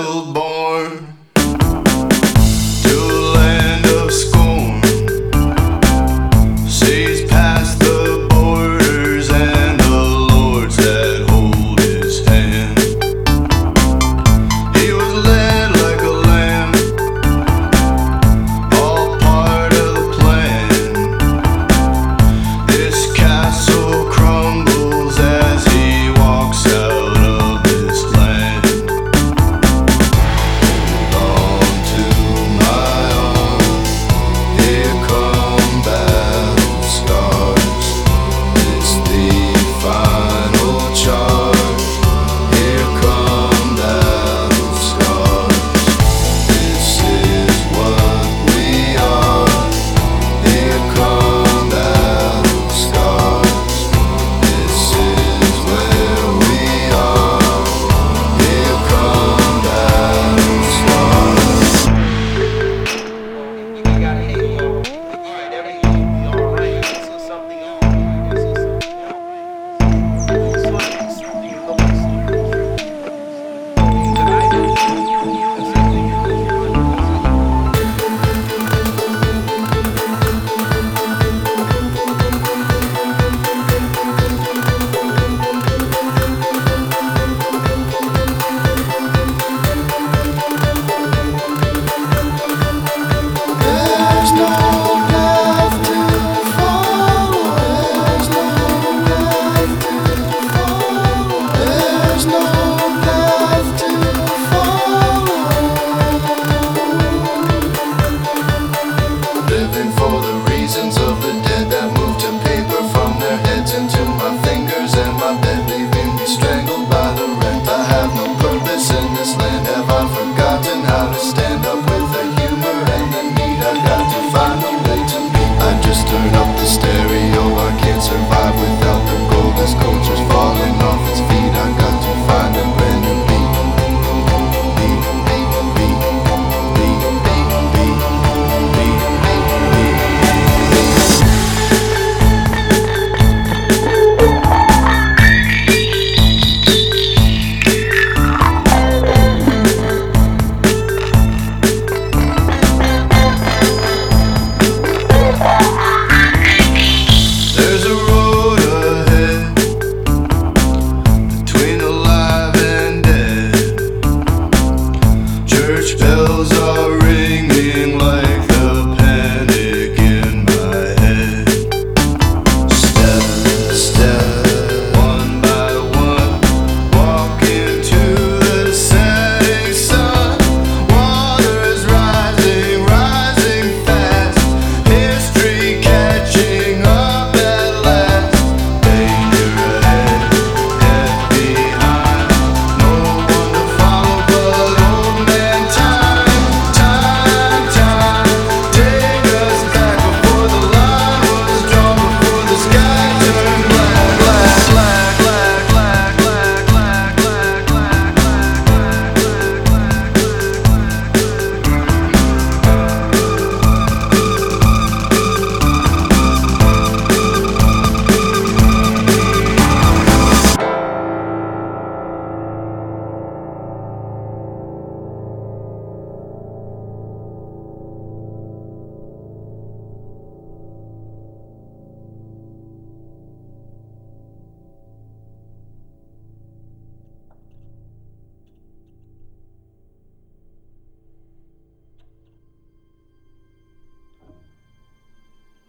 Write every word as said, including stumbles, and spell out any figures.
born to a land of scorn, sees past the borders and the lords that hold his hand. He was led like a lamb, all part of the plan. This castle crumbles as he walks out of this land. Hold on to my arm, here come battle scars. It's the final charge, here come battle scars. This is what we are, here come battle scars. This is where we are, here come battle scars. You gotta hate me. Alright, everything will be alright. This is something else. This is something else. This is something else. That I do. There's no path to follow. There's no path to follow. There's no path to follow. Living for the reasons of the dead that move to paper from their heads into my fingers and my bed, leaving me strangled by the rent. I have no purpose in this land. Have I forgotten how to stand up with the humor and the need? I got to find a way to be. I just turn up the stereo. I can't survive without the gold. This culture's falling off its feet. I got to find a brand new beat. Beat, beat, beat, beat, beat, beat, beat, beat, There's a road ahead between the alive and dead. Church bells